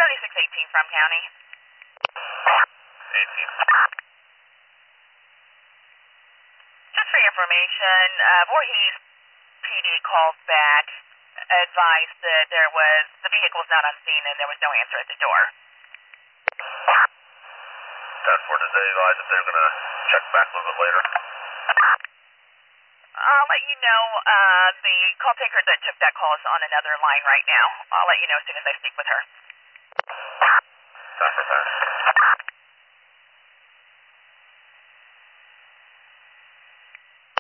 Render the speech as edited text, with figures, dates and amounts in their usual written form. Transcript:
3618 from county. 18. Just for your information, Voorhees PD called back, advised that the vehicle was not on scene and there was no answer at the door. Task Force, did they advise if they're going to check back a little bit later? I'll let you know. The call taker that took that call is on another line right now. I'll let you know as soon as I speak with her. Time for pass.